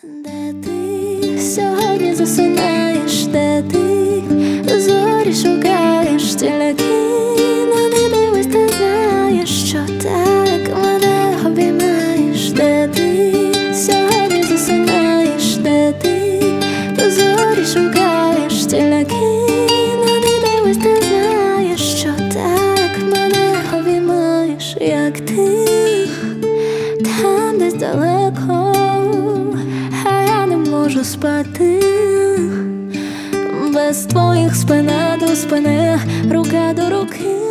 Де ти сьогодні засинаєш, де ти зорі шукаєш, тільки на не дивись, ти знаєш, що так мене обіймаєш. Де ти сьогодні засинаєш, де ти зорі шукаєш, тільки на не дивись, ти знаєш, що так мене обіймаєш, як ти там десь далеко. Можу спати без твоїх спина до спини, рука до руки.